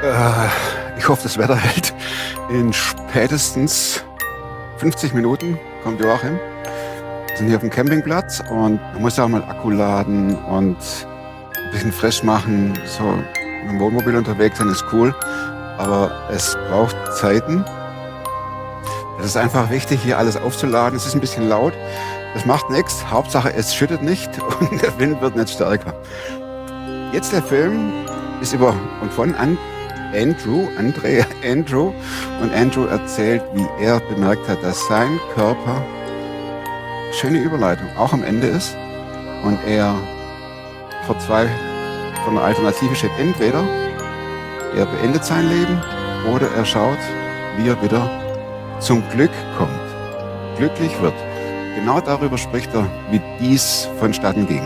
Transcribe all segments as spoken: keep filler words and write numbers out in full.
Äh, ich hoffe, das Wetter hält. In spätestens fünfzig Minuten kommt Joachim. Wir sind hier auf dem Campingplatz und man muss ja auch mal Akku laden und ein bisschen frisch machen. So mit dem Wohnmobil unterwegs sein ist cool, aber es braucht Zeiten. Es ist einfach wichtig, hier alles aufzuladen. Es ist ein bisschen laut. Das macht nichts. Hauptsache, es schüttet nicht und der Wind wird nicht stärker. Jetzt der Film ist über und von an Andrew, Andrea Andrew. Und Andrew erzählt, wie er bemerkt hat, dass sein Körper, schöne Überleitung, auch am Ende ist. Und er vor zwei, von einer Alternative steht, entweder er beendet sein Leben oder er schaut, wie er wieder zum Glück kommt, glücklich wird. Genau darüber spricht er, wie dies vonstatten ging.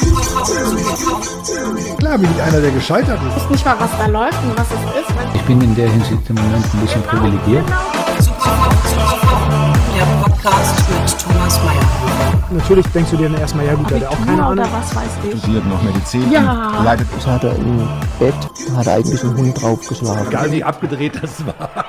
Klar bin ich einer, der gescheitert ist. Ich weiß nicht mal, was da läuft und was es ist. Ich bin in der Hinsicht im Moment ein bisschen privilegiert. Der Podcast mit Thomas Mayer. Natürlich denkst du dir dann erstmal, ja gut, der hat auch keine Ahnung. Oder was weiß ich. Studiert noch Medizin. Ja. Leidet. Ich hatte im Bett, hat eigentlich ein Hund draufgeschlagen. Egal wie abgedreht das war.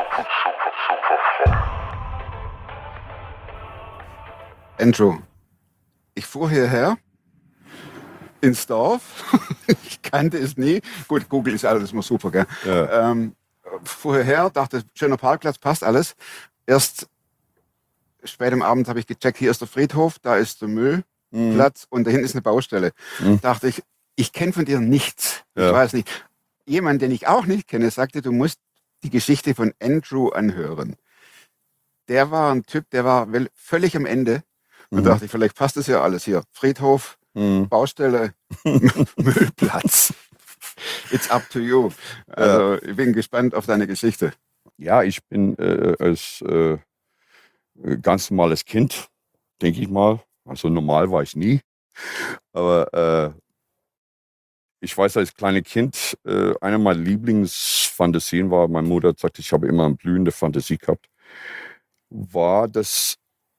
Andrew, ich fuhr hierher ins Dorf. Ich kannte es nie. Gut, Google ist alles immer super, gell? Ja. Ähm, fuhr hierher, dachte, schöner Parkplatz, passt alles. Erst spät am Abend habe ich gecheckt, hier ist der Friedhof, da ist der Müllplatz und da hinten ist eine Baustelle. Mhm. Dachte ich, ich kenne von dir nichts. Ja. Ich weiß nicht. Jemand, den ich auch nicht kenne, sagte, du musst die Geschichte von Andrew anhören. Der war ein Typ, der war völlig am Ende. Und Mhm. dachte ich, vielleicht passt das ja alles hier. Friedhof, Mhm. Baustelle, Müllplatz. It's up to you. Also ich bin gespannt auf deine Geschichte. Ja, ich bin äh, als äh, ganz normales Kind, denke ich mal. Also normal war ich nie. Aber äh, ich weiß, als kleines Kind, äh, eine meiner Lieblingsfantasien war, meine Mutter hat gesagt, ich habe immer eine blühende Fantasie gehabt, war, dass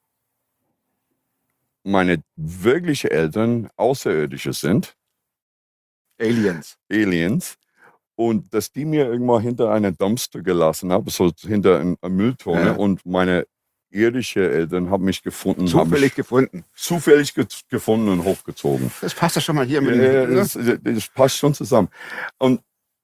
meine wirklichen Eltern Außerirdische sind, Aliens. Aliens, und dass die mir irgendwann hinter einer Dumpster gelassen haben, so hinter einer Mülltonne, Ja. und meine irdischen Eltern haben mich gefunden, haben Zufällig mich gefunden. zufällig ge gefunden und hochgezogen. Das passt ja schon mal hier mit Ja, dem. das, das passt schon zusammen. Und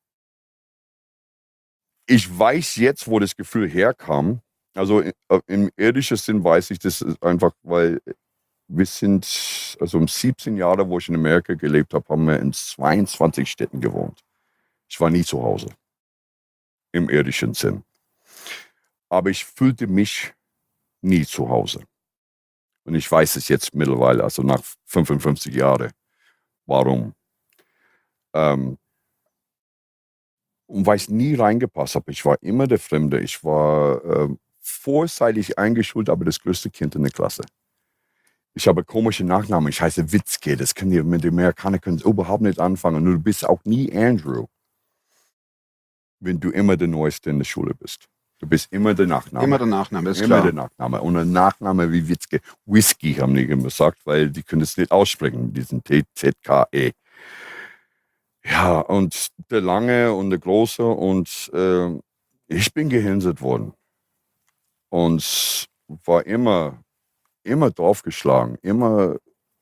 ich weiß jetzt, wo das Gefühl herkam. Also im irdischen Sinn weiß ich das einfach, weil wir sind, also um siebzehn Jahre, wo ich in Amerika gelebt habe, haben wir in zweiundzwanzig Städten gewohnt. Ich war nie zu Hause, im irdischen Sinn. Aber ich fühlte mich nie zu Hause. Und ich weiß es jetzt mittlerweile, also nach fünfundfünfzig Jahren, warum. Ähm, und weil ich nie reingepasst habe. Ich war immer der Fremde. Ich war ähm, vorzeitig eingeschult, aber das größte Kind in der Klasse. Ich habe komische Nachnamen. Ich heiße Witzke. Das können die mit den Amerikanern können überhaupt nicht anfangen. Und du bist auch nie Andrew, wenn du immer der Neueste in der Schule bist. Du bist immer der Nachname. Immer der Nachname, ist Immer klar. der Nachname. Und ein Nachname wie Witzke. Whisky haben die gesagt, weil die können es nicht aussprechen, diesen T Z K E. Ja, und der Lange und der Große, und äh, ich bin gehänselt worden. Und war immer, immer draufgeschlagen. Immer,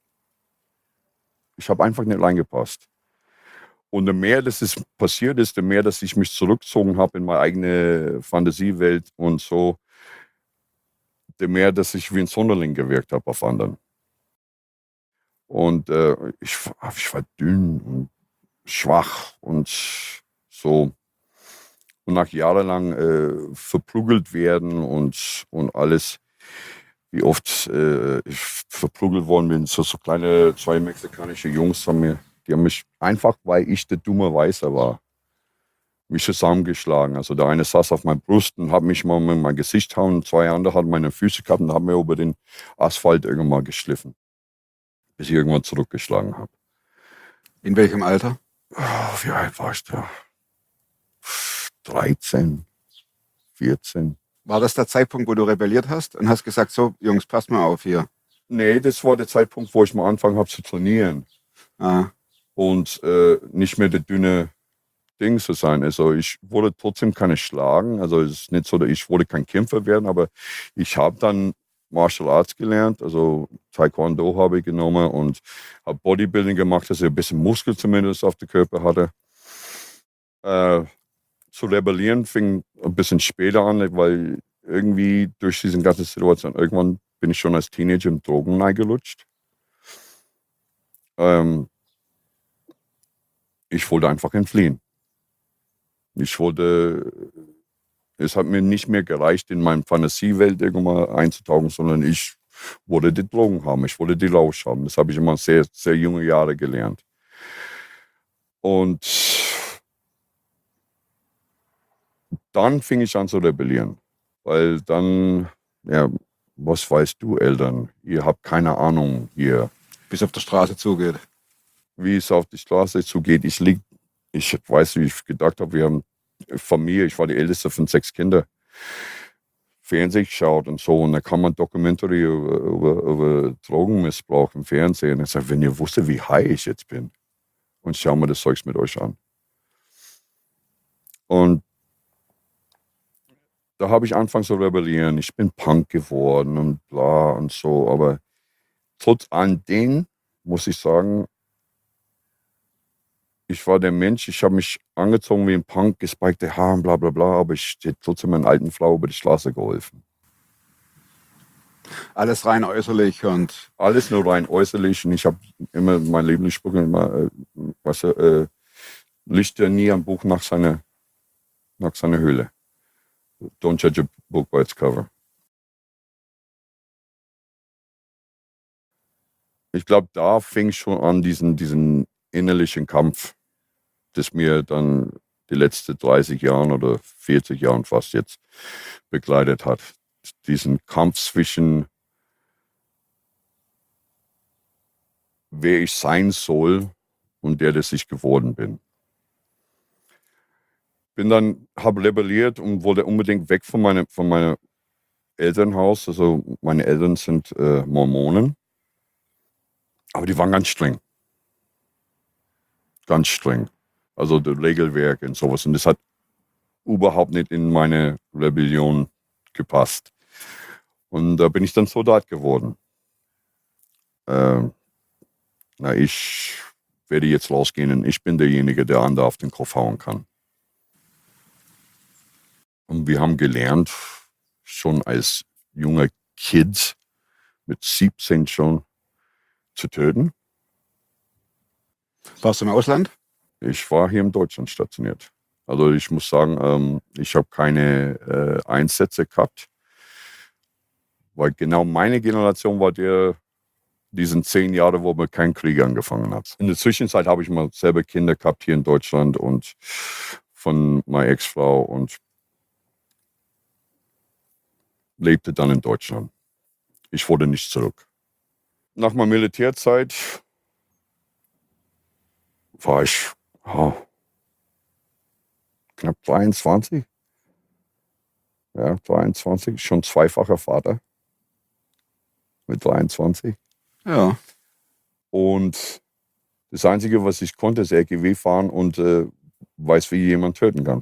ich habe einfach nicht reingepasst. Und je mehr das ist passiert ist, je mehr, dass ich mich zurückgezogen habe in meine eigene Fantasiewelt und so, je mehr, dass ich wie ein Sonderling gewirkt habe auf anderen. Und äh, ich, ich war dünn und schwach und so. Und nach jahrelang äh, verprügelt werden und, und alles, wie oft äh, ich verprügelt worden bin. So, so kleine, zwei mexikanische Jungs haben mir, die haben mich einfach, weil ich der dumme Weiße war, mich zusammengeschlagen. Also der eine saß auf meiner Brust und hat mich mal mit meinem Gesicht hauen, und zwei andere hatten meine Füße gehabt und haben mir über den Asphalt irgendwann mal geschliffen, bis ich irgendwann zurückgeschlagen habe. In welchem Alter? Oh, wie alt war ich da? dreizehn, vierzehn. War das der Zeitpunkt, wo du rebelliert hast und hast gesagt, so Jungs, passt mal auf hier? Nee, das war der Zeitpunkt, wo ich mal angefangen habe zu trainieren. Ah. Und äh, nicht mehr der dünne Ding zu sein. Also ich wurde trotzdem keine schlagen. Also es ist nicht so, dass ich wurde kein Kämpfer werden, aber ich habe dann Martial Arts gelernt. Also Taekwondo habe ich genommen und habe Bodybuilding gemacht, dass ich ein bisschen Muskel zumindest auf dem Körper hatte. Äh, zu rebellieren fing ein bisschen später an, weil irgendwie durch diese ganze Situation, irgendwann bin ich schon als Teenager im Drogen eingelutscht. Ähm, ich wollte einfach entfliehen. Ich wollte, es hat mir nicht mehr gereicht, in meine Fantasiewelt irgendwann einzutauchen, sondern ich wollte die Drogen haben, ich wollte die Rausch haben. Das habe ich immer sehr, sehr junge Jahre gelernt. Und dann fing ich an zu rebellieren, weil dann, ja, was weißt du, Eltern, ihr habt keine Ahnung hier. Wie es auf der Straße zugeht. Wie es auf die Straße zugeht. Ich lieg, ich weiß, wie ich gedacht habe, wir haben Familie, ich war die älteste von sechs Kindern, Fernsehen geschaut und so. Und da kam ein Documentary über, über, über Drogenmissbrauch im Fernsehen. Ich sage, wenn ihr wusstet, wie high ich jetzt bin, und schau mal das Zeugs mit euch an. Und da habe ich angefangen zu rebellieren. Ich bin Punk geworden und bla und so. Aber trotz all dem muss ich sagen, ich war der Mensch, ich habe mich angezogen wie ein Punk, gespikte Haare, bla bla bla, aber ich hätte trotzdem einer alten Frau über die Straße geholfen. Alles rein äußerlich und Alles nur rein äußerlich. Und ich habe immer mein Lieblingsspruch immer, äh, was, äh, lichte nie ein Buch nach seiner, nach seiner Hülle. Don't judge a book by its cover. Ich glaube, da fing schon an, diesen, diesen innerlichen Kampf, das mir dann die letzten dreißig Jahre oder vierzig Jahre fast jetzt begleitet hat. Diesen Kampf zwischen wer ich sein soll und der, das ich geworden bin. Bin dann, habe rebelliert und wollte unbedingt weg von meinem von meinem Elternhaus. Also meine Eltern sind äh, Mormonen, aber die waren ganz streng. Ganz streng. Also das Regelwerk und sowas. Und das hat überhaupt nicht in meine Rebellion gepasst. Und da bin ich dann Soldat geworden. Ähm, na, ich werde jetzt losgehen und ich bin derjenige, der andere auf den Kopf hauen kann. Und wir haben gelernt, schon als junger Kind, mit siebzehn schon, zu töten. warst du im Ausland? Ich war hier in Deutschland stationiert. Also ich muss sagen, ähm, ich habe keine äh, Einsätze gehabt, weil genau meine Generation war der, diesen zehn Jahre, wo man keinen Krieg angefangen hat. In der Zwischenzeit habe ich mal selber Kinder gehabt hier in Deutschland und von meiner Ex-Frau und lebte dann in Deutschland. Ich wurde nicht zurück. Nach meiner Militärzeit war ich oh, knapp dreiundzwanzig. Ja, dreiundzwanzig, schon zweifacher Vater. Mit dreiundzwanzig. Ja. Und das Einzige, was ich konnte, ist R G W fahren und äh, weiß, wie jemand töten kann.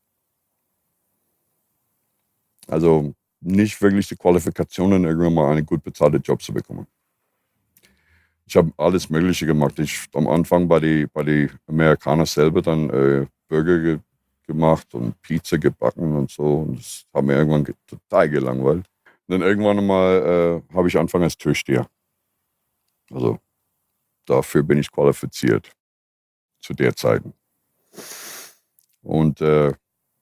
Also nicht wirklich die Qualifikationen, irgendwann mal einen gut bezahlten Job zu bekommen. Ich habe alles Mögliche gemacht. Ich am Anfang bei den bei die Amerikanern selber dann äh, Burger ge gemacht und Pizza gebacken und so. Und das hat mir irgendwann ge total gelangweilt. Und dann irgendwann mal äh, habe ich angefangen als Türsteher. Also dafür bin ich qualifiziert zu der Zeit. Und äh,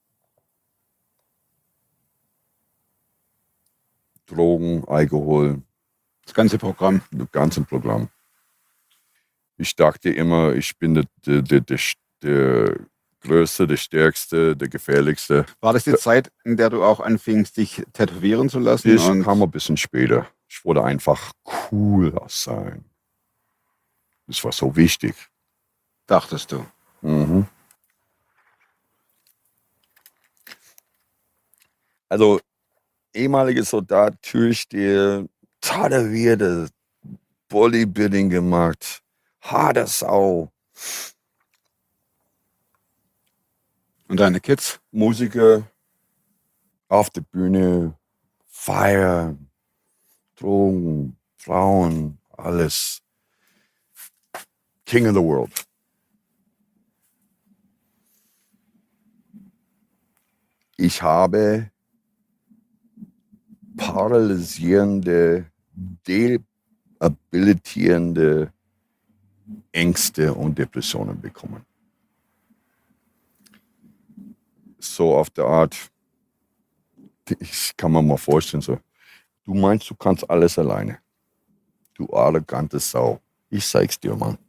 Drogen, Alkohol, Das ganze Programm. das ganze Programm. Ich dachte immer, ich bin der, der, der, der, der Größte, der Stärkste, der Gefährlichste. War das die Zeit, in der du auch anfingst, dich tätowieren zu lassen? Das und kam ein bisschen später. Ich wollte einfach cool sein. Das war so wichtig. dachtest du? Mhm. Also, ehemaliger Soldat, Türsteher, tätowierte, Bodybuilding gemacht, harte Sau. Und deine Kids? Musiker auf der Bühne, feiern, Drogen, Frauen, alles. King of the world. Ich habe paralysierende, debilitierende Ängste und Depressionen bekommen. So auf der Art, ich kann mir mal vorstellen, so, du meinst, du kannst alles alleine. Du arrogante Sau. Ich zeig's dir, Mann.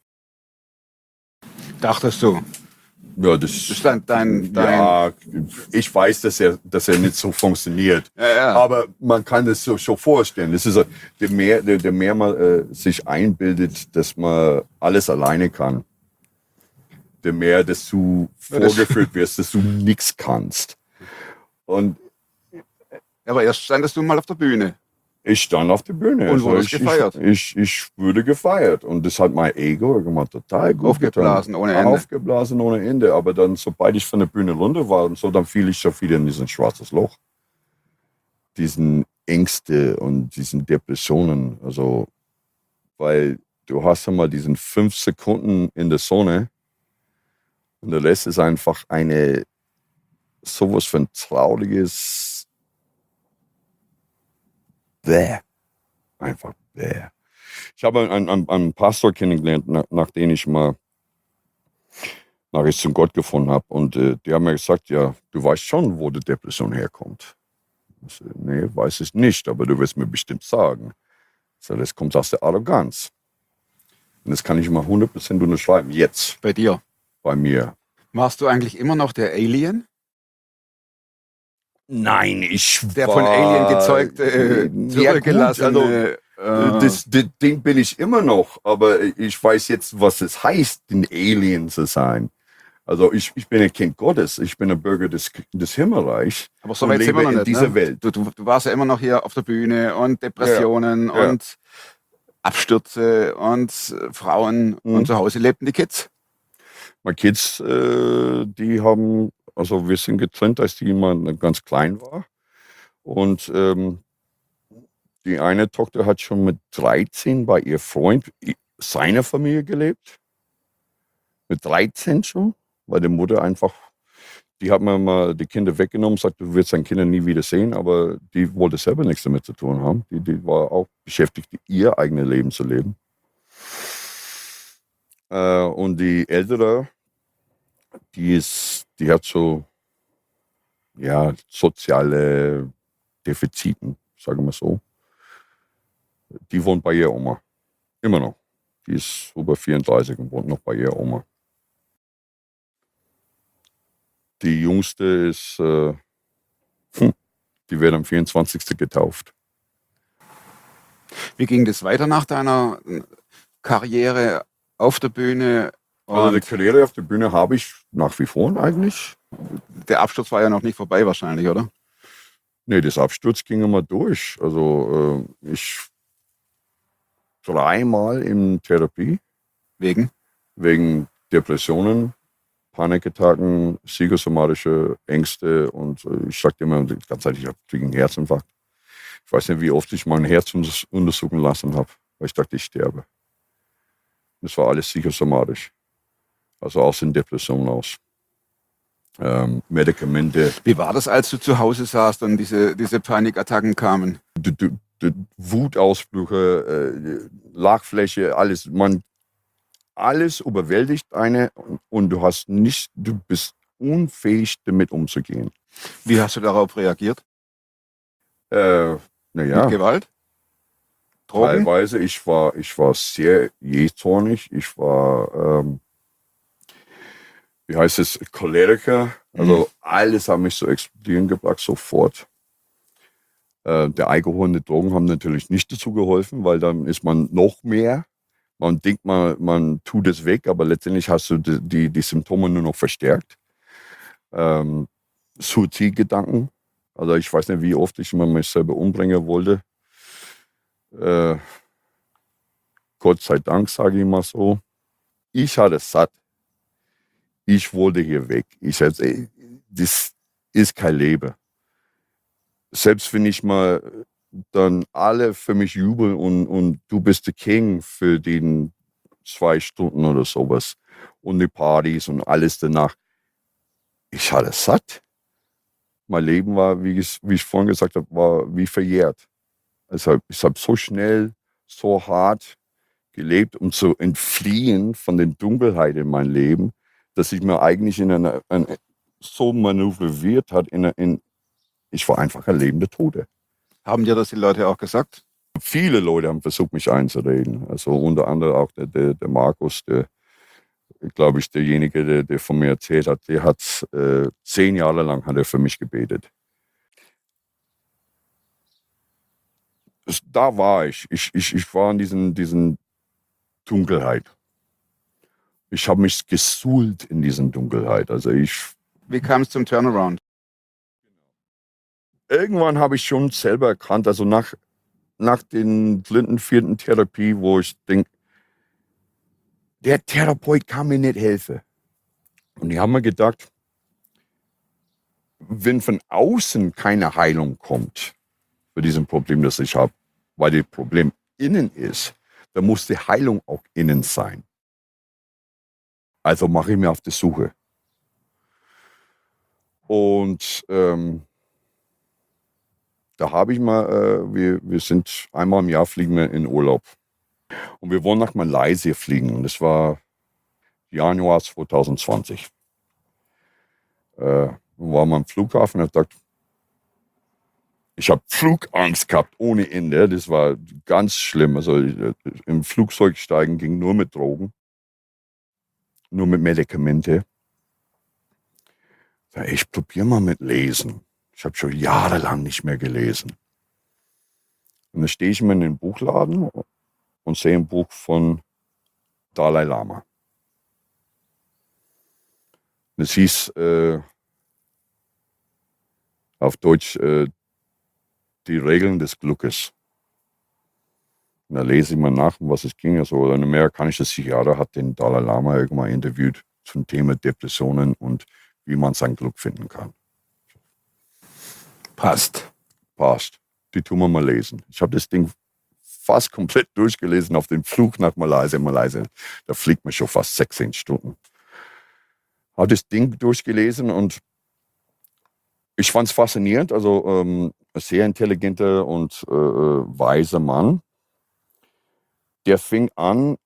Dachtest du? Ja, das, Das ist dein, dein, dein ja, ich weiß, dass er, dass er nicht so funktioniert. Ja, ja. Aber man kann es so schon vorstellen. Das ist so, der mehr, der, der mehr man äh, sich einbildet, dass man alles alleine kann, der mehr, dass du vorgeführt wirst, dass du nichts kannst. Und aber erst standest du mal auf der Bühne. ich stand auf der Bühne. Und wurdest ich, gefeiert. Ich, ich, ich wurde gefeiert. Und das hat mein Ego gemacht total gut Aufgeblasen getan. ohne Ende. Aufgeblasen ohne Ende. Aber dann, sobald ich von der Bühne runter war und so, dann fiel ich schon wieder in diesen schwarzes Loch. Diesen Ängste und diesen Depressionen. Also, weil du hast ja mal diesen fünf Sekunden in der Sonne und der Rest ist einfach eine sowas von trauriges Bäh. Einfach bäh. Ich habe einen, einen, einen Pastor kennengelernt, nach, nachdem ich mal nach ich zum Gott gefunden habe. Und äh, die haben mir gesagt, ja, du weißt schon, wo die Depression herkommt. Ich so, nee, weiß ich nicht, aber du wirst mir bestimmt sagen. Ich so, das kommt aus der Arroganz. Und das kann ich mal hundert Prozent unterschreiben. Jetzt. Bei dir. Bei mir. Warst du eigentlich immer noch der Alien? Nein, ich Der war, von Alien gezeugte, äh, Ja, gut, zurückgelassene... also, äh, Das, das Ding bin ich immer noch, aber ich weiß jetzt, was es heißt, ein Alien zu sein. Also ich, ich bin ein Kind Gottes, ich bin ein Bürger des, des Himmelreichs. aber so und weit sind wir lebe noch in nicht. dieser Ne? Welt. Du, du, du warst ja immer noch hier auf der Bühne und Depressionen Ja, ja. und Abstürze und äh, Frauen Mhm. und zu Hause lebten die Kids. Meine Kids, äh, die haben, also wir sind getrennt, als die immer ganz klein war. Und ähm, die eine Tochter hat schon mit dreizehn bei ihr Freund, seiner Familie gelebt. Mit dreizehn schon, weil die Mutter einfach, die hat mir mal die Kinder weggenommen, sagt, du wirst deine Kinder nie wieder sehen, aber die wollte selber nichts damit zu tun haben. Die, die war auch beschäftigt, ihr eigenes Leben zu leben. Äh, und die Ältere, die ist, die hat so, ja, soziale Defiziten, sagen wir so. Die wohnt bei ihrer Oma. Immer noch. Die ist über vierunddreißig und wohnt noch bei ihrer Oma. Die Jüngste ist, äh, hm, die wird am vierundzwanzigsten getauft. Wie ging das weiter nach deiner Karriere auf der Bühne? Also die Und Karriere auf der Bühne habe ich nach wie vor eigentlich. der Absturz war ja noch nicht vorbei wahrscheinlich, oder? Nee, das Absturz ging immer durch. Also äh, ich dreimal in Therapie Wegen? wegen Depressionen, Panikattacken, psychosomatische Ängste und äh, ich sagte immer die ganze Zeit, ich kriege einen Herzinfarkt. Ich weiß nicht, wie oft ich mein Herz unters- untersuchen lassen habe, weil ich dachte, ich sterbe. Das war alles psychosomatisch. Also aus den Depressionen aus. Ähm, Medikamente. Wie war das, als du zu Hause saßt und diese, diese Panikattacken kamen? D -d -d Wutausbrüche, äh, Lachfläche, alles. Man, alles überwältigt eine und, und du hast nicht, du bist unfähig, damit umzugehen. Wie hast du darauf reagiert? Äh, naja, Mit Gewalt? Drogen? teilweise. Ich war, ich war sehr jähzornig. Ich war, ähm, wie heißt es, Choleriker. Also Mhm. alles hat mich so explodieren gebracht, sofort. Äh, der Alkohol und die Drogen haben natürlich nicht dazu geholfen, weil dann ist man noch mehr. Man denkt, man, man tut es weg, aber letztendlich hast du die, die, die Symptome nur noch verstärkt. Ähm, Suizidgedanken. Also ich weiß nicht, wie oft ich mal mich selber umbringen wollte. Äh, Gott sei Dank, sage ich mal so. Ich hatte es satt. ich wollte hier weg. Ich sagte, ey, das ist kein Leben. Selbst wenn ich mal dann alle für mich jubeln und, und du bist der King für den zwei Stunden oder sowas und die Partys und alles danach. Ich hatte es satt. Mein Leben war, wie ich, wie ich vorhin gesagt habe, war wie verjährt. Also ich habe so schnell, so hart gelebt, um zu entfliehen von der Dunkelheit in meinem Leben, dass ich mir eigentlich in einer, ein, so manövriert hat, in, in, ich war einfach ein lebender Tote. Haben dir das die Leute auch gesagt? Viele Leute haben versucht, mich einzureden. Also unter anderem auch der, der, der Markus, der, glaube ich, derjenige, der, der von mir erzählt hat, der hat äh, zehn Jahre lang hat er für mich gebetet. Das, da war ich. Ich, ich. ich war in diesen, diesen Dunkelheit. Ich habe mich gesuhlt in diesen Dunkelheit. Also ich. Wie kam es zum Turnaround? Irgendwann habe ich schon selber erkannt, also nach, nach den dritten, vierten Therapie, wo ich denke, der Therapeut kann mir nicht helfen. Und die haben mir gedacht, wenn von außen keine Heilung kommt für dieses Problem, das ich habe, weil das Problem innen ist, dann muss die Heilung auch innen sein. Also mache ich mir auf die Suche. Und ähm, da habe ich mal, äh, wir, wir sind einmal im Jahr fliegen wir in Urlaub. Und wir wollen nach Malaysia fliegen. Und das war Januar zwanzig zwanzig. Äh, waren wir am Flughafen und ich dachte, ich habe Flugangst gehabt ohne Ende. Das war ganz schlimm. Also im Flugzeug steigen ging nur mit Drogen, nur mit Medikamente. Ich probiere mal mit Lesen. Ich habe schon jahrelang nicht mehr gelesen. Und dann stehe ich mir in den Buchladen und sehe ein Buch von Dalai Lama. Das hieß äh, auf Deutsch äh, Die Regeln des Glückes. Und da lese ich mal nach, um was es ging. Also ein amerikanischer Psychiater hat den Dalai Lama irgendwann interviewt zum Thema Depressionen und wie man sein Glück finden kann. Passt. Passt. Die tun wir mal lesen. Ich habe das Ding fast komplett durchgelesen auf dem Flug nach Malaysia. Malaysia, da fliegt man schon fast sechzehn Stunden. Habe das Ding durchgelesen und ich fand es faszinierend. Also ähm, ein sehr intelligenter und äh, weiser Mann. Der fing an,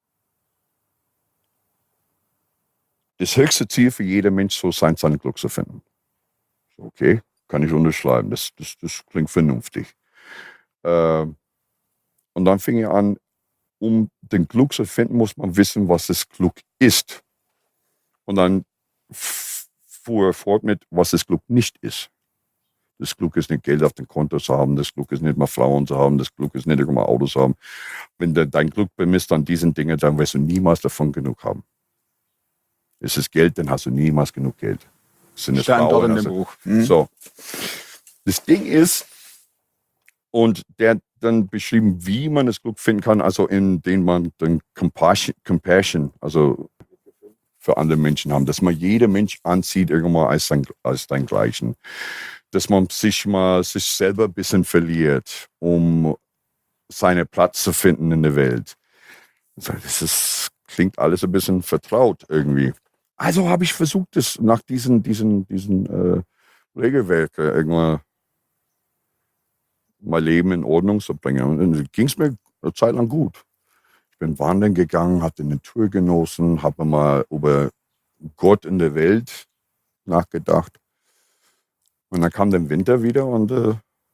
das höchste Ziel für jeden Mensch so sein, sein Glück zu finden. Okay, kann ich unterschreiben. Das, das, das klingt vernünftig. Äh, und dann fing er an, um den Glück zu finden, muss man wissen, was das Glück ist. Und dann fuhr er fort mit, was das Glück nicht ist. Das Glück ist nicht Geld auf dem Konto zu haben, das Glück ist nicht mal Frauen zu haben, das Glück ist nicht immer Autos zu haben. Wenn du dein Glück bemisst an diesen Dingen, dann wirst du niemals davon genug haben. Ist es Geld, dann hast du niemals genug Geld. Sind es Stand dort Frauen, in dem also, Buch. Hm? So. Das Ding ist, und der hat dann beschrieben, wie man das Glück finden kann, also indem man den Compassion, Compassion, also für andere Menschen haben, dass man jeder Mensch anzieht irgendwann als sein, als dein Gleichen. Dass man sich mal sich selber ein bisschen verliert, um seinen Platz zu finden in der Welt. Das ist, klingt alles ein bisschen vertraut irgendwie. Also habe ich versucht, das nach diesen, diesen, diesen äh, Regelwerken irgendwann mein Leben in Ordnung zu bringen. Und dann ging es mir eine Zeit lang gut. Ich bin wandern gegangen, habe die Natur genossen, habe mal über Gott in der Welt nachgedacht. Und dann kam der Winter wieder und äh,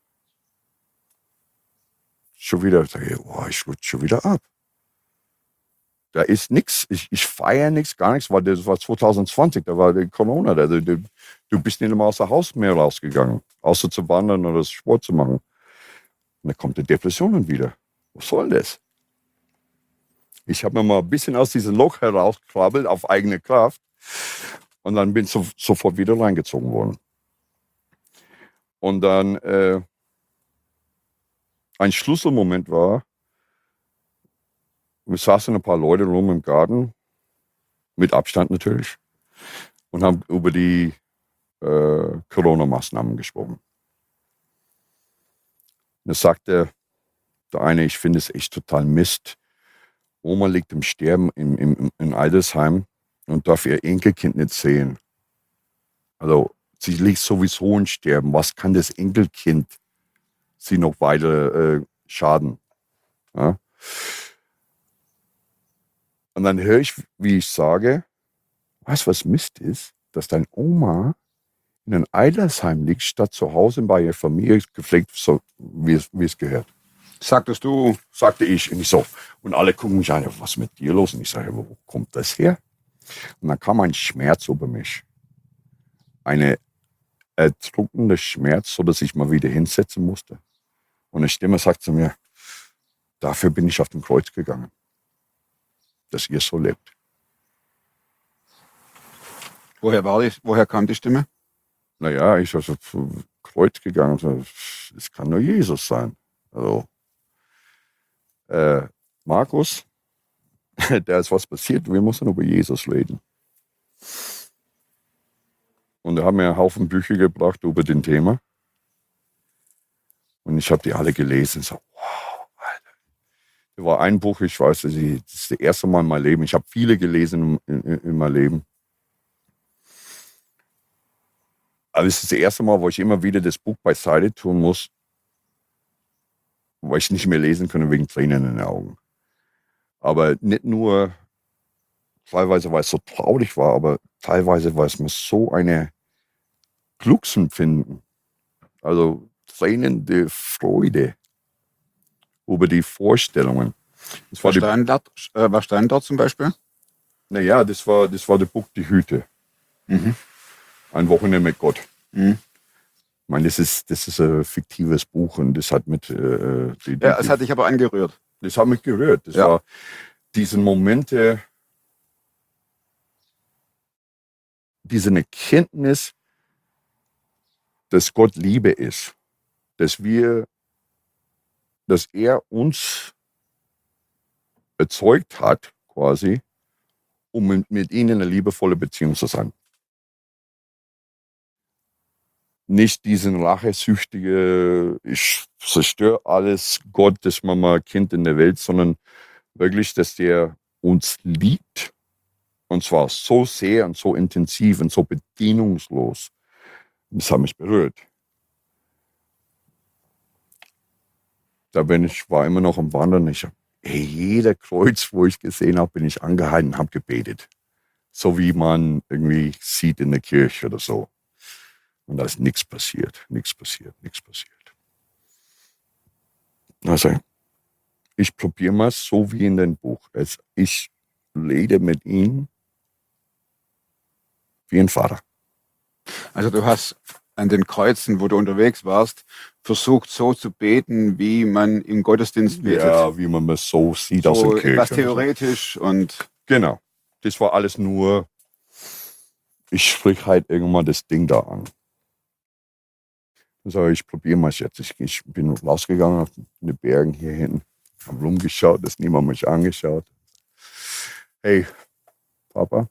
schon wieder, ich, oh, ich rutsche schon wieder ab. Da ist nichts, ich, ich feiere nichts, gar nichts, weil das war zwanzig zwanzig, da war die Corona. Da, du, du bist nicht immer aus dem Haus mehr rausgegangen, außer zu wandern oder Sport zu machen. Und dann kommt die Depression wieder. Was soll das? Ich habe mir mal ein bisschen aus diesem Loch herausgekrabbelt auf eigene Kraft und dann bin ich so, sofort wieder reingezogen worden. Und dann äh, ein Schlüsselmoment war, wir saßen ein paar Leute rum im Garten, mit Abstand natürlich. und haben über die äh, Corona-Maßnahmen gesprochen. Da sagte der eine, ich finde es echt total Mist. Oma liegt im Sterben im, im, in Eidesheim und darf ihr Enkelkind nicht sehen. Also sie liegt sowieso im Sterben. Was kann das Enkelkind sie noch weiter äh, schaden? Ja? Und dann höre ich, wie ich sage, weißt du, was Mist ist? Dass deine Oma in einem Eilersheim liegt, statt zu Hause bei ihrer Familie gepflegt, so wie es, wie es gehört. Sagtest du, Sagte ich. Und ich so. Und alle gucken mich an, was ist mit dir los? Und ich sage, wo kommt das her? Und dann kam ein Schmerz über mich. Eine erdrückende Schmerz, sodass ich mal wieder hinsetzen musste. Und eine Stimme sagt zu mir, dafür bin ich auf dem Kreuz gegangen. Dass ihr so lebt. woher war die, woher kam die Stimme? Naja, ich bin also zum Kreuz gegangen. Es kann nur Jesus sein. Also, äh, Markus, da ist was passiert. Wir müssen über Jesus reden. Und er hat mir einen Haufen Bücher gebracht über den Thema. Und ich habe die alle gelesen. So, wow, Alter. Da war ein Buch, ich weiß, das ist das erste Mal in meinem Leben. Ich habe viele gelesen in, in, in meinem Leben. Aber es ist das erste Mal, wo ich immer wieder das Buch beiseite tun muss, weil ich nicht mehr lesen kann wegen Tränen in den Augen. Aber nicht nur teilweise, weil es so traurig war, aber teilweise, weil es mir so eine Glücksempfinden, also Tränen der Freude über die Vorstellungen. Das war Was die, stand, dort, äh, was stand dort zum Beispiel? naja, das war, das war das Buch Die Hüte. Mhm. Ein Wochenende mit Gott. Mhm. Ich meine, das ist, das ist ein fiktives Buch und das hat mit... Äh, die, die, Ja, es hat dich aber angerührt. Das hat mich gerührt. Das Ja. war diese Momente, diese Erkenntnis, dass Gott Liebe ist. Dass wir, dass er uns erzeugt hat, quasi, um mit, mit ihnen eine liebevolle Beziehung zu sein. Nicht diesen rachesüchtige, ich zerstöre alles, Gott, das Mama, Kind in der Welt, sondern wirklich, dass der uns liebt. Und zwar so sehr und so intensiv und so bedingungslos. Das hat mich berührt. Da bin ich, war immer noch am Wandern. Ich, ey, jeder Kreuz, wo ich gesehen habe, bin ich angehalten und habe gebetet. So wie man irgendwie sieht in der Kirche oder so. Und da ist nichts passiert, nichts passiert, nichts passiert. Also, ich probiere mal so wie in dem Buch. Also ich rede mit ihm wie ein Vater. Also du hast an den Kreuzen, wo du unterwegs warst, versucht so zu beten, wie man im Gottesdienst betet. Ja, wie man es so sieht aus so der Kirche. etwas oder so. theoretisch und Genau. Das war alles nur, ich sprich halt irgendwann das Ding da an. Also ich probiere mal jetzt. Ich, ich bin rausgegangen auf den Bergen hier hinten, habe rumgeschaut, dass niemand mich angeschaut. Hey, Papa,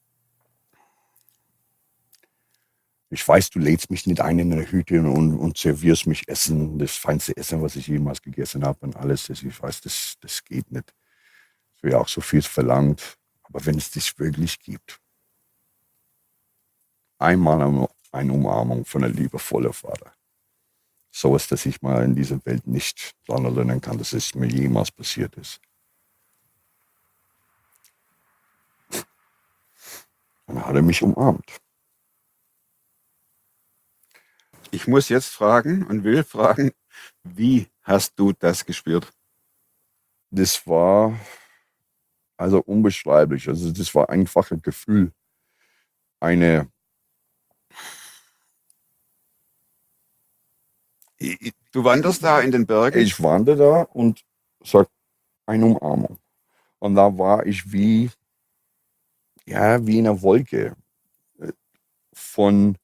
ich weiß, du lädst mich nicht ein in eine Hütte und, und servierst mich Essen, das feinste Essen, was ich jemals gegessen habe und alles. Ich weiß, das, das geht nicht. Es wäre auch so viel verlangt. Aber wenn es dich wirklich gibt, einmal eine Umarmung von einem liebevollen Vater. So ist, dass ich mal in dieser Welt nicht daran erinnern kann, dass es mir jemals passiert ist. Und dann hat er mich umarmt. ich muss jetzt fragen und will fragen, wie hast du das gespürt? Das war also unbeschreiblich. Also das war einfach ein Gefühl. Eine Du wanderst da in den Bergen? Ich wandere da und sag eine Umarmung. Und da war ich wie, ja, wie in einer Wolke von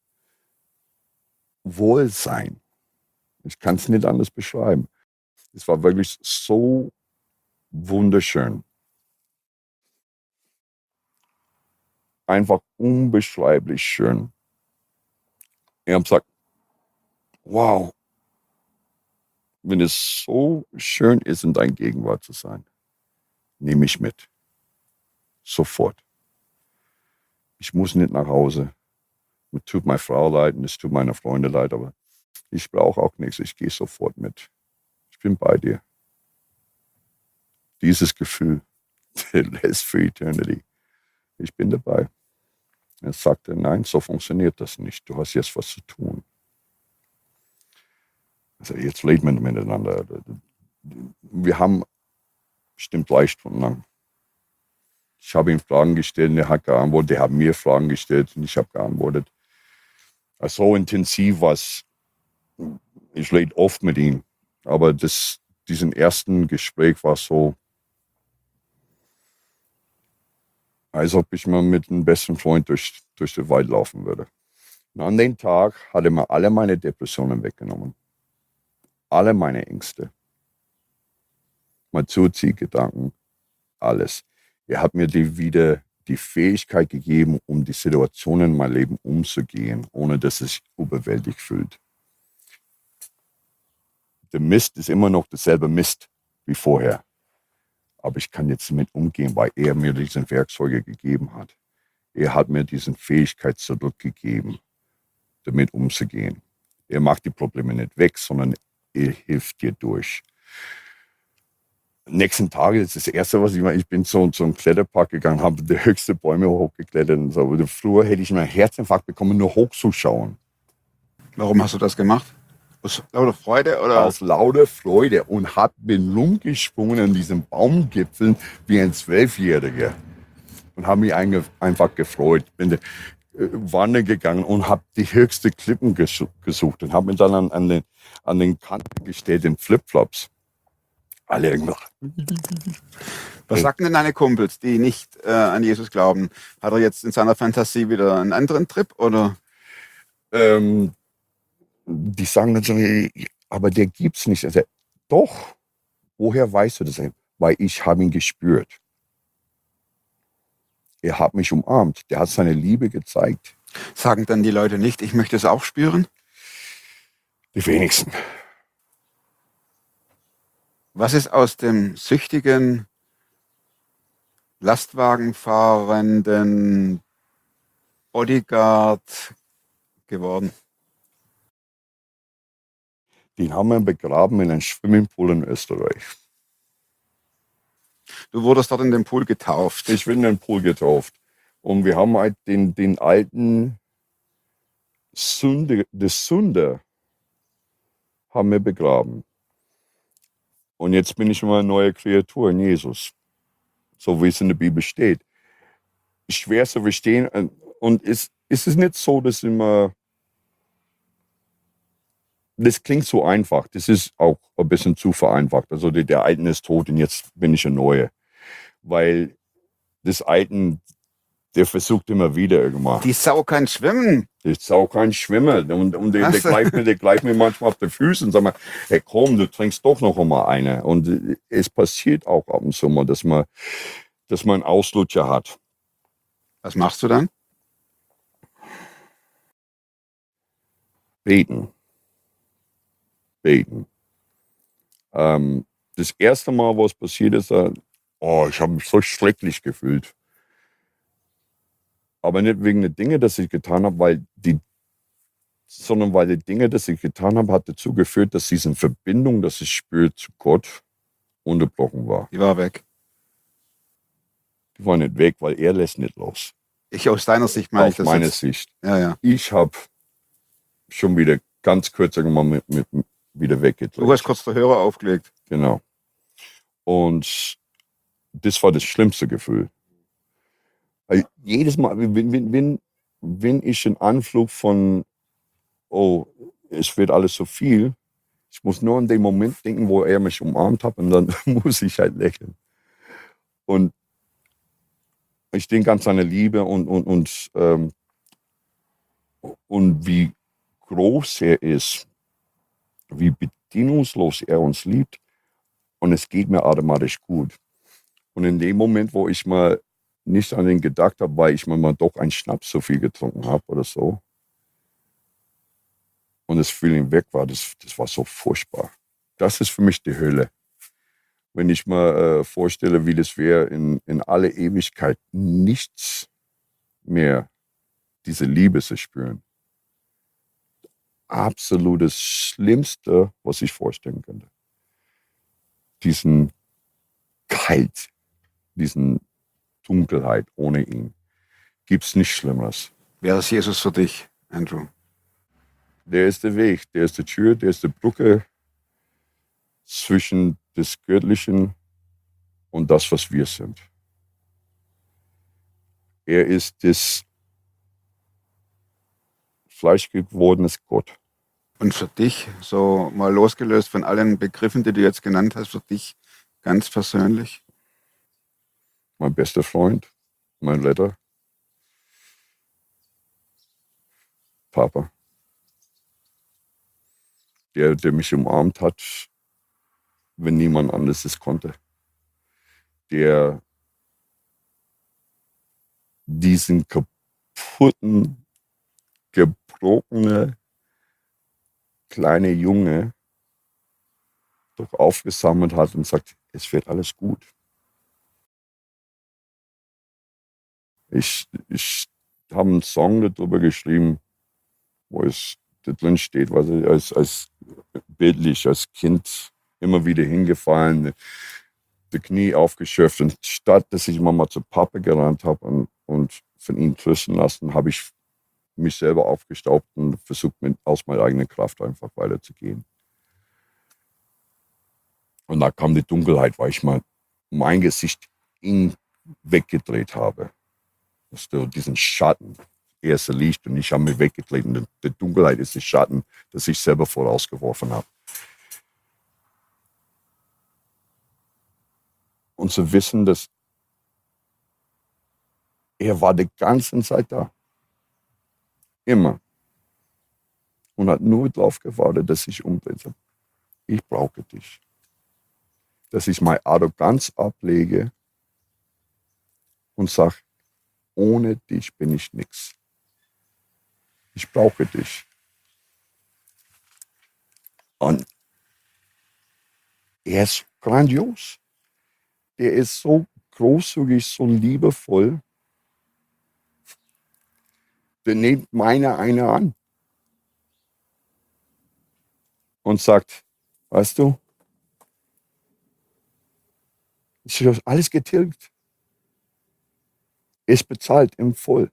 Wohlsein. Ich kann es nicht anders beschreiben. Es war wirklich so wunderschön. einfach unbeschreiblich schön. Ich habe gesagt, wow, wenn es so schön ist, in deiner Gegenwart zu sein, nehme ich mit. Sofort. Ich muss nicht nach Hause. Es tut meine Frau leid und es tut meine Freunde leid, aber ich brauche auch nichts. Ich gehe sofort mit. Ich bin bei dir. Dieses Gefühl, last for eternity. Ich bin dabei. Er sagte, nein, so funktioniert das nicht. Du hast jetzt was zu tun. Also jetzt reden wir miteinander. Wir haben bestimmt drei Stunden lang. Ich habe ihm Fragen gestellt, er hat geantwortet. Er hat mir Fragen gestellt und ich habe geantwortet. Also so intensiv war es. Ich rede oft mit ihm. Aber das, diesen ersten Gespräch war so, als ob ich mal mit einem besten Freund durch, durch den Wald laufen würde. Und an dem Tag hat er mir alle meine Depressionen weggenommen. Alle meine Ängste. Mein Suizidgedanken. Alles. Er hat mir die wieder die Fähigkeit gegeben, um die Situationen in meinem Leben umzugehen, ohne dass es sich überwältigt fühlt. Der Mist ist immer noch dasselbe Mist wie vorher. Aber ich kann jetzt damit umgehen, weil er mir diese Werkzeuge gegeben hat. Er hat mir diese Fähigkeit zurückgegeben, damit umzugehen. Er macht die Probleme nicht weg, sondern er hilft dir durch. Nächsten Tage, das ist das Erste, was ich mache, ich bin so zu einem Kletterpark gegangen, habe die höchsten Bäume hochgeklettert und so. Aber früher hätte ich mir einen Herzinfarkt bekommen, nur hochzuschauen. Warum hast du das gemacht? Aus lauter Freude? Oder? Aus lauter Freude und hab, bin rumgesprungen an diesen Baumgipfeln wie ein Zwölfjähriger. Und habe mich ein, einfach gefreut. Bin äh, wandern gegangen und habe die höchsten Klippen ges gesucht und habe mich dann an, an, den, an den Kanten gestellt in Flipflops. Alle irgendwas. Was sagten denn deine Kumpels, die nicht äh, an Jesus glauben? Hat er jetzt in seiner Fantasie wieder einen anderen Trip? Oder? Ähm, die sagen dann so, aber der gibt's nicht. Also, doch, woher weißt du das? Weil ich habe ihn gespürt. Er hat mich umarmt. Der hat seine Liebe gezeigt. Sagen dann die Leute nicht, ich möchte es auch spüren? Die wenigsten. Was ist aus dem süchtigen, Lastwagenfahrenden Bodyguard geworden? Den haben wir begraben in einem Swimmingpool in Österreich. Du wurdest dort in den Pool getauft. Ich bin in den Pool getauft. Und wir haben halt den, den alten Sünde, des Sünder haben wir begraben. Und jetzt bin ich immer eine neue Kreatur in Jesus. So wie es in der Bibel steht. Schwer zu verstehen. Und es, es ist nicht so, dass immer... Das klingt so einfach. Das ist auch ein bisschen zu vereinfacht. Also der, der Alten ist tot und jetzt bin ich ein Neue. Weil das Alten, der versucht immer wieder irgendwann. Die Sau kann schwimmen. Die Sau kann schwimmen. Und, und der, der, gleicht mir, der gleicht mir manchmal auf die Füße und sagt mir, hey komm, du trinkst doch noch einmal eine. Und es passiert auch ab und zu mal, dass man, dass man einen Auslutscher hat. Was machst du dann? Beten. Beten. Ähm, das erste Mal, was passiert ist, äh, oh, ich habe mich so schrecklich gefühlt. Aber nicht wegen der Dinge, die ich getan habe, weil die, sondern weil die Dinge, die ich getan habe, hat dazu geführt, dass diese Verbindung, dass ich spüre zu Gott, unterbrochen war. Die war weg. Die war nicht weg, weil er lässt nicht los. Ich aus deiner Sicht meine ich Auf das meine jetzt. Sicht. Ja, ja. Ich habe schon wieder ganz kurz mal mit, mit, wieder weggedreht. Du hast kurz den Hörer aufgelegt. Genau. Und das war das schlimmste Gefühl. Weil jedes Mal, wenn, wenn, wenn, wenn ich einen Anflug von, oh, es wird alles so viel, ich muss nur an den Moment denken, wo er mich umarmt hat und dann muss ich halt lächeln. Und ich denke an seine Liebe und, und, und, ähm, und wie groß er ist, wie bedingungslos er uns liebt und es geht mir automatisch gut. Und in dem Moment, wo ich mal nicht an ihn gedacht habe, weil ich mal doch einen Schnaps zu viel getrunken habe oder so. Und das Feeling weg war, das, das war so furchtbar. Das ist für mich die Hölle. Wenn ich mir äh, vorstelle, wie das wäre, in, in alle Ewigkeit nichts mehr, diese Liebe zu spüren. Absolutes Schlimmste, was ich vorstellen könnte. Diesen Kalt, diesen Dunkelheit ohne ihn. Gibt's nichts Schlimmeres. Wer ist Jesus für dich, Andrew? Der ist der Weg, der ist die Tür, der ist die Brücke zwischen des Göttlichen und das, was wir sind. Er ist das fleischgewordenes Gott. Und für dich, so mal losgelöst von allen Begriffen, die du jetzt genannt hast, für dich ganz persönlich? Mein bester Freund, mein Retter, Papa. Der, der mich umarmt hat, wenn niemand anderes es konnte. Der diesen kaputten, gebrochene, kleine Junge doch aufgesammelt hat und sagt, es wird alles gut. Ich, ich habe einen Song darüber geschrieben, wo es da drin steht, was ich als, als bildlich, als Kind immer wieder hingefallen, die Knie aufgeschöpft. Und statt dass ich mal zu Papa gerannt habe und, und von ihm trösten lassen, habe ich mich selber aufgestaubt und versucht, mit, aus meiner eigenen Kraft einfach weiterzugehen. Und da kam die Dunkelheit, weil ich mal mein Gesicht ihn weggedreht habe. Dass du diesen Schatten, erste Licht, und ich habe mich weggedreht. Und die Dunkelheit ist der Schatten, das ich selber vorausgeworfen habe. Und zu wissen, dass er war die ganze Zeit da. Immer. Und hat nur darauf gewartet, dass ich umdrehe. Ich brauche dich. Dass ich meine Arroganz ablege und sage, ohne dich bin ich nichts. Ich brauche dich. Und er ist grandios. Der ist so großzügig, so liebevoll. Der nimmt meine eine an und sagt, weißt du, ich habe alles getilgt. Ist bezahlt im Voll.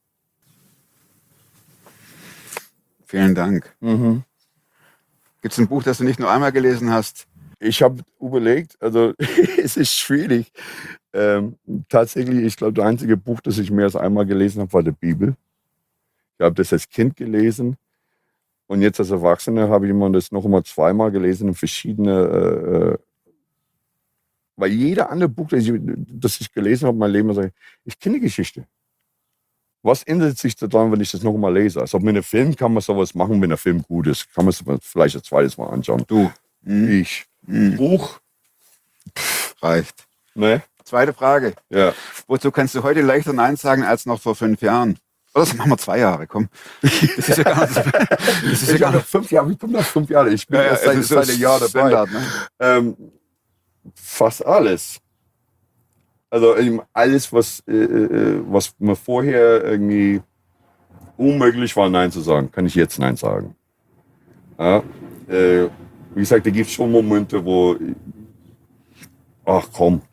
Vielen Dank. Mhm. Gibt es ein Buch, das du nicht nur einmal gelesen hast? Ich habe überlegt, also es ist schwierig. Ähm, tatsächlich, ich glaube, das einzige Buch, das ich mehr als einmal gelesen habe, war die Bibel. Ich habe das als Kind gelesen und jetzt als Erwachsener habe ich immer das noch einmal zweimal gelesen in verschiedene, äh, weil jeder andere Buch, das ich, das ich gelesen habe, mein Leben, sage ich kenne die Geschichte. Was ändert sich daran, wenn ich das noch einmal lese? Also mit einem Film kann man sowas machen, wenn der Film gut ist. Kann man es vielleicht ein zweites Mal anschauen. Du. Mhm. Ich. Mhm. Buch. Pff, reicht. Ne? Zweite Frage. Ja. Wozu kannst du heute leichter Nein sagen als noch vor fünf Jahren? Oder das machen wir zwei Jahre, komm. Das ist ja gar nicht. Das ist ja gar nicht. Fünf Jahre, ich bin nach fünf Jahren. Ich bin Ja, ja, erst seit, es ist seit einem Jahr dabei. Standard, ne? Ähm, fast alles. Also eben alles, was, äh, äh, was mir vorher irgendwie unmöglich war, Nein zu sagen, kann ich jetzt Nein sagen. Ja, äh, wie gesagt, da gibt es schon Momente, wo, ach komm.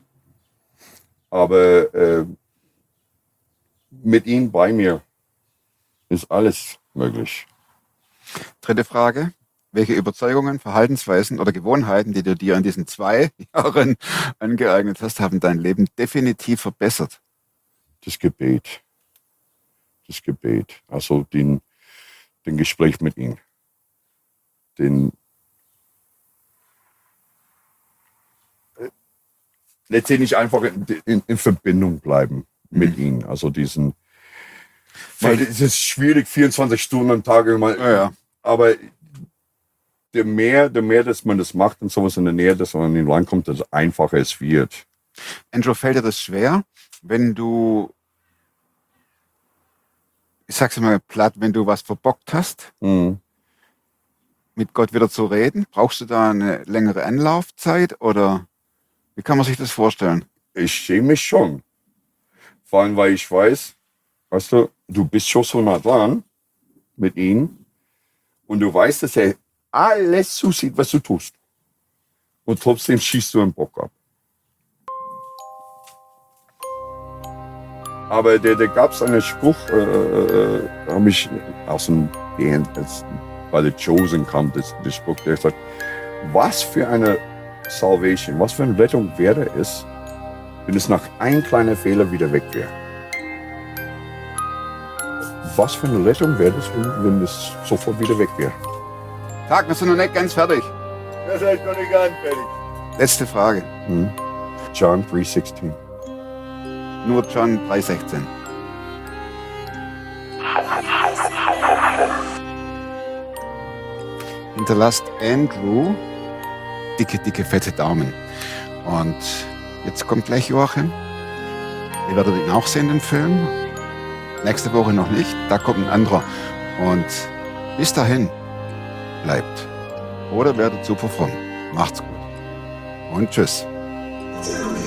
Aber äh, mit ihm bei mir ist alles möglich. Dritte Frage. Welche Überzeugungen, Verhaltensweisen oder Gewohnheiten, die du dir in diesen zwei Jahren angeeignet hast, haben dein Leben definitiv verbessert? Das Gebet. Das Gebet. Also den, den Gespräch mit ihm. Den letztendlich einfach in, in, in Verbindung bleiben mit mhm. ihm. Also diesen, weil es ist schwierig, vierundzwanzig Stunden am Tag immer, ja, ja. aber der mehr, der mehr, dass man das macht und sowas in der Nähe, dass man an ihn reinkommt, desto einfacher es wird. Andrew, fällt dir das schwer, wenn du, ich sag's mal platt, wenn du was verbockt hast, Mhm. mit Gott wieder zu reden, brauchst du da eine längere Anlaufzeit oder wie kann man sich das vorstellen? Ich schäme mich schon. Vor allem, weil ich weiß, weißt du, du bist schon so nah dran mit ihm und du weißt, dass er alles zusieht, was du tust. Und trotzdem schießt du einen Bock ab. Aber da, da gab es einen Spruch, äh, äh, habe ich aus dem Band, als bei The Chosen kam, das, der Spruch, der sagt, was für eine Salvation, was für eine Rettung wäre es, wenn es nach einem kleinen Fehler wieder weg wäre. Was für eine Rettung wäre es, wenn, wenn es sofort wieder weg wäre. Tag, wir sind noch nicht ganz fertig. Das ist noch nicht ganz fertig. Letzte Frage. Hm. John drei sechzehn. Nur John drei sechzehn. Hinterlasst Andrew dicke, dicke, fette Daumen. Und jetzt kommt gleich Joachim. Ihr werdet ihn auch sehen, den Film. Nächste Woche noch nicht, da kommt ein anderer. Und bis dahin, bleibt. Oder werdet super fromm. Macht's gut. Und tschüss.